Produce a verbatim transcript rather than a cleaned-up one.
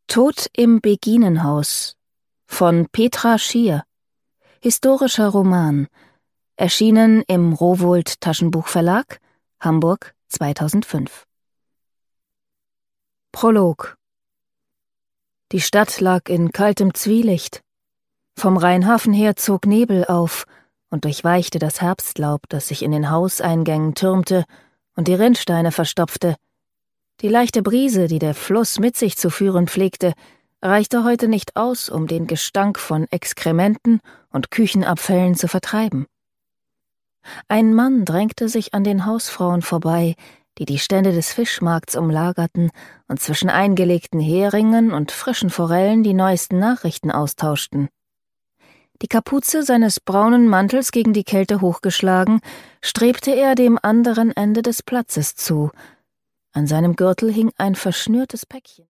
Tod im Beginenhaus von Petra Schier. Historischer Roman. Erschienen im Rowohlt Taschenbuchverlag, Hamburg zweitausendfünf. Prolog. Die Stadt lag in kaltem Zwielicht. Vom Rheinhafen her zog Nebel auf und durchweichte das Herbstlaub, das sich in den Hauseingängen türmte und die Rinnsteine verstopfte. Die leichte Brise, die der Fluss mit sich zu führen pflegte, reichte heute nicht aus, um den Gestank von Exkrementen und Küchenabfällen zu vertreiben. Ein Mann drängte sich an den Hausfrauen vorbei, die die Stände des Fischmarkts umlagerten und zwischen eingelegten Heringen und frischen Forellen die neuesten Nachrichten austauschten. Die Kapuze seines braunen Mantels gegen die Kälte hochgeschlagen, strebte er dem anderen Ende des Platzes zu. An seinem Gürtel hing ein verschnürtes Päckchen.